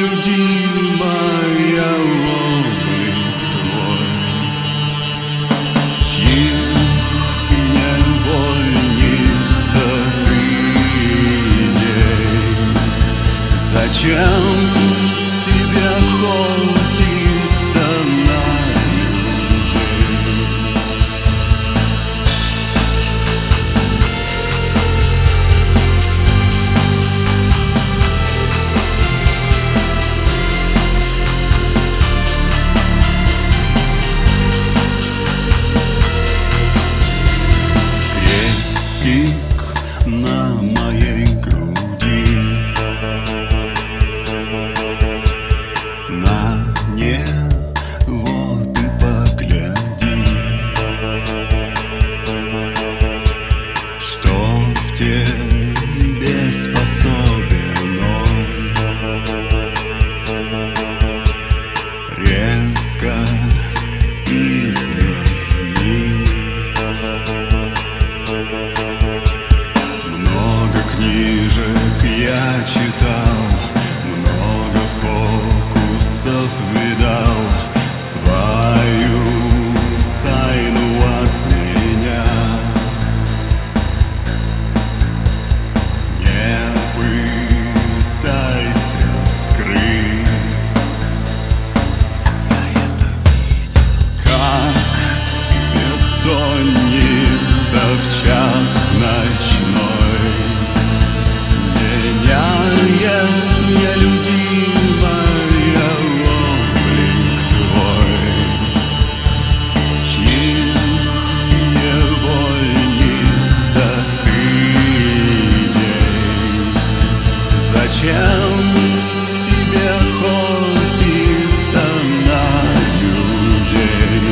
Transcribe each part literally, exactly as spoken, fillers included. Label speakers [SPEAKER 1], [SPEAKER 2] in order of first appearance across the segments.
[SPEAKER 1] нелюдимая, облик твой, чьих невольница ты идей. Зачем тебе охотиться на людей? Крестик на моей груди, на него ты погляди, что в тебе способен он. Резко изменить. Много книжек я читал, много фокусов видал, свою тайну от меня не пытайся скрыть. Я это видел, как бессонница в час ночной меняет нелюдимая, облик твой, чьих невольница ты идей. Зачем тебе охотиться на людей?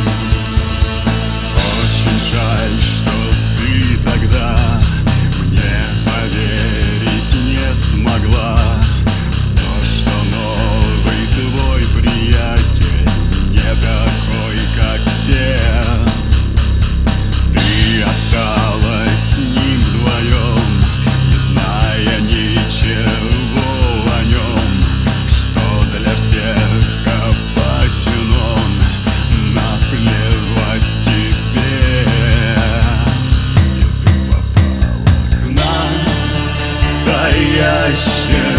[SPEAKER 1] Очень жаль, что ты тогда мне поверить не смогла в то, что новый твой приятель не такой, как все. Ты осталась с ним вдвоем, не зная ничего о нем, что для всех опасен он. Наплевать тебе, и ты попала к настоящей